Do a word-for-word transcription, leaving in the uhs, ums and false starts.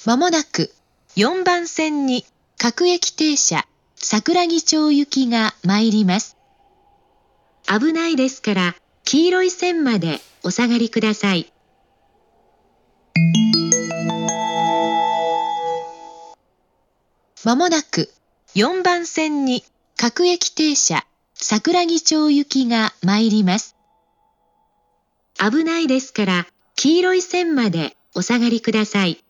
まもなくよんばん線に各駅停車桜木町行きが参ります。危ないですから黄色い線までお下がりください。まもなくよんばん線に各駅停車桜木町行きが参ります。危ないですから黄色い線までお下がりください。